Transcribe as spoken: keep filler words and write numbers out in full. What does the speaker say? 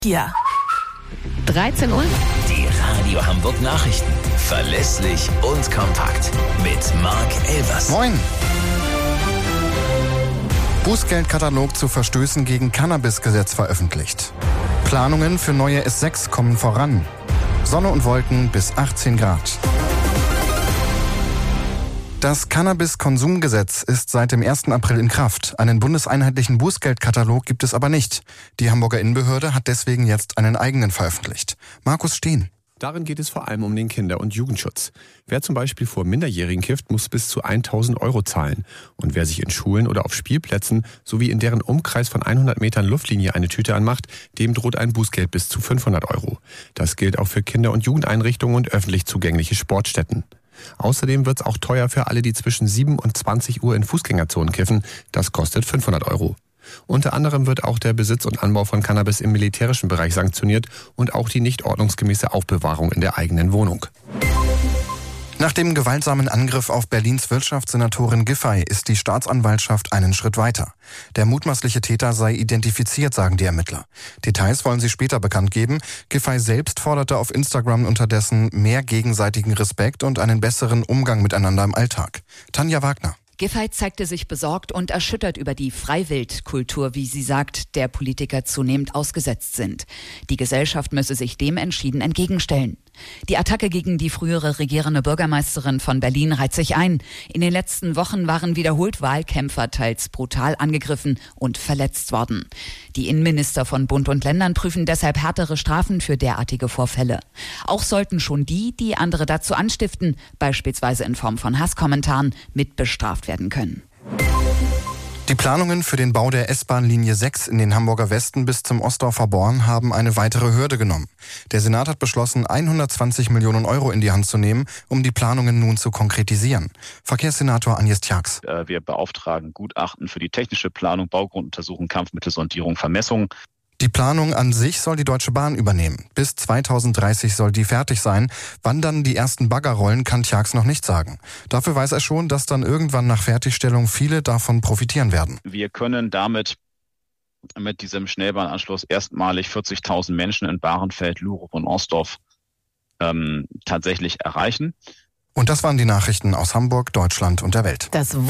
Ja. dreizehn Uhr. Die Radio Hamburg Nachrichten. Verlässlich und kompakt. Mit Marc Elvers. Moin. Bußgeldkatalog zu Verstößen gegen Cannabisgesetz veröffentlicht. Planungen für neue S sechs kommen voran. Sonne und Wolken bis achtzehn Grad. Das Cannabis-Konsumgesetz ist seit dem ersten April in Kraft. Einen bundeseinheitlichen Bußgeldkatalog gibt es aber nicht. Die Hamburger Innenbehörde hat deswegen jetzt einen eigenen veröffentlicht. Markus Steen. Darin geht es vor allem um den Kinder- und Jugendschutz. Wer zum Beispiel vor Minderjährigen kifft, muss bis zu tausend Euro zahlen. Und wer sich in Schulen oder auf Spielplätzen sowie in deren Umkreis von hundert Metern Luftlinie eine Tüte anmacht, dem droht ein Bußgeld bis zu fünfhundert Euro. Das gilt auch für Kinder- und Jugendeinrichtungen und öffentlich zugängliche Sportstätten. Außerdem wird es auch teuer für alle, die zwischen sieben und zwanzig Uhr in Fußgängerzonen kiffen. Das kostet fünfhundert Euro. Unter anderem wird auch der Besitz und Anbau von Cannabis im militärischen Bereich sanktioniert und auch die nicht ordnungsgemäße Aufbewahrung in der eigenen Wohnung. Nach dem gewaltsamen Angriff auf Berlins Wirtschaftssenatorin Giffey ist die Staatsanwaltschaft einen Schritt weiter. Der mutmaßliche Täter sei identifiziert, sagen die Ermittler. Details wollen sie später bekannt geben. Giffey selbst forderte auf Instagram unterdessen mehr gegenseitigen Respekt und einen besseren Umgang miteinander im Alltag. Tanja Wagner. Giffey zeigte sich besorgt und erschüttert über die Freiwildkultur, wie sie sagt, der Politiker zunehmend ausgesetzt sind. Die Gesellschaft müsse sich dem entschieden entgegenstellen. Die Attacke gegen die frühere regierende Bürgermeisterin von Berlin reiht sich ein. In den letzten Wochen waren wiederholt Wahlkämpfer teils brutal angegriffen und verletzt worden. Die Innenminister von Bund und Ländern prüfen deshalb härtere Strafen für derartige Vorfälle. Auch sollten schon die, die andere dazu anstiften, beispielsweise in Form von Hasskommentaren, mit bestraft werden können. Die Planungen für den Bau der S-Bahn-Linie sechs in den Hamburger Westen bis zum Ostdorfer Born haben eine weitere Hürde genommen. Der Senat hat beschlossen, hundertzwanzig Millionen Euro in die Hand zu nehmen, um die Planungen nun zu konkretisieren. Verkehrssenator Agnes Tjax. Wir beauftragen Gutachten für die technische Planung, Baugrunduntersuchung, Kampfmittelsondierung, Vermessung. Die Planung an sich soll die Deutsche Bahn übernehmen. Bis zweitausenddreißig soll die fertig sein. Wann dann die ersten Bagger rollen, kann Tjax noch nicht sagen. Dafür weiß er schon, dass dann irgendwann nach Fertigstellung viele davon profitieren werden. Wir können damit mit diesem Schnellbahnanschluss erstmalig vierzigtausend Menschen in Bahrenfeld, Lurup und Osdorf ähm, tatsächlich erreichen. Und das waren die Nachrichten aus Hamburg, Deutschland und der Welt. Das